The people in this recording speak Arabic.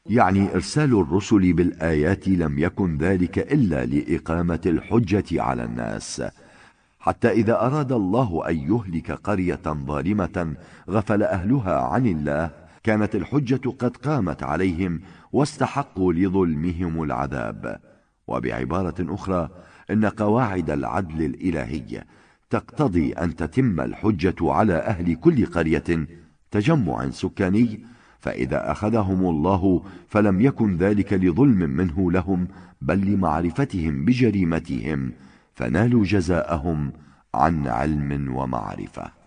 يعني إرسال الرسل بالآيات لم يكن ذلك إلا لإقامة الحجة على الناس، حتى إذا أراد الله أن يهلك قرية ظالمة غفل أهلها عن الله كانت الحجة قد قامت عليهم واستحقوا لظلمهم العذاب. وبعبارة أخرى، إن قواعد العدل الإلهي تقتضي أن تتم الحجة على أهل كل قرية تجمع سكاني، فإذا أخذهم الله فلم يكن ذلك لظلم منه لهم بل لمعرفتهم بجريمتهم، فنالوا جزاءهم عن علم ومعرفة.